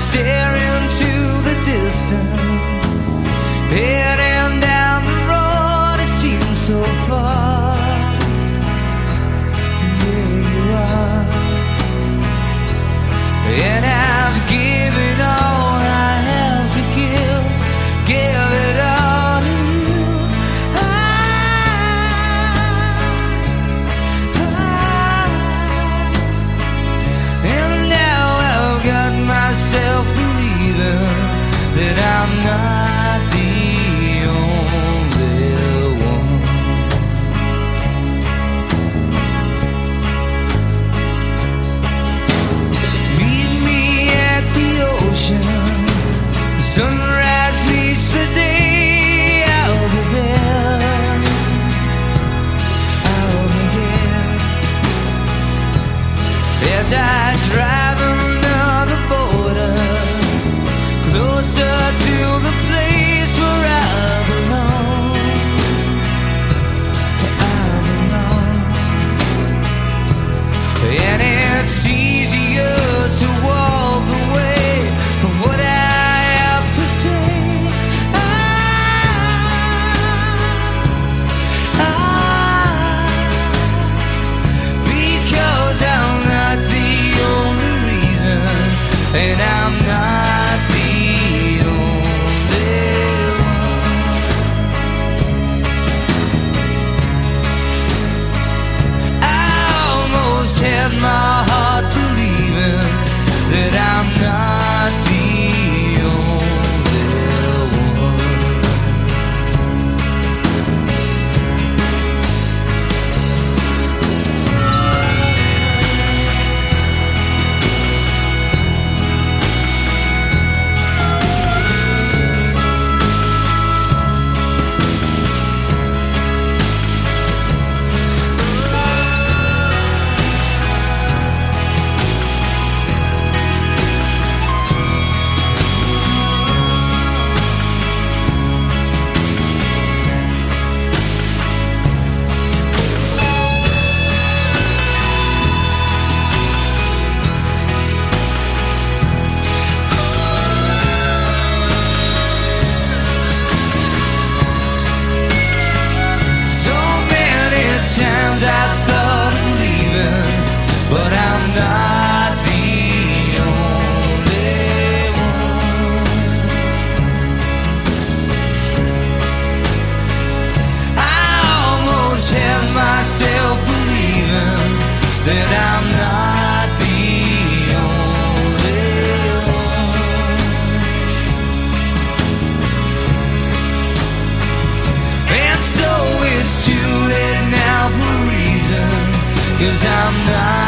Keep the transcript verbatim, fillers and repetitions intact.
stare into the distance, heading down the road, it seems so far. There you are, and I've given all I have to give, give it all to you. I, I, and now I've got myself believing that I'm not the only one. Meet me at the ocean, the sunrise meets the day. I'll be there, I'll be there. As I drive another border, closer to the place where I belong, I belong. And it's easier to walk away from what I have to say. I, I, because I'm not the only reason, and I'm not the only one. I almost had my heart believing that I'm not the only one. Times I thought of leaving, but I'm not the only one. I almost had myself believing that I'm not the only one. And so it's too late now for a reason, 'cause I'm not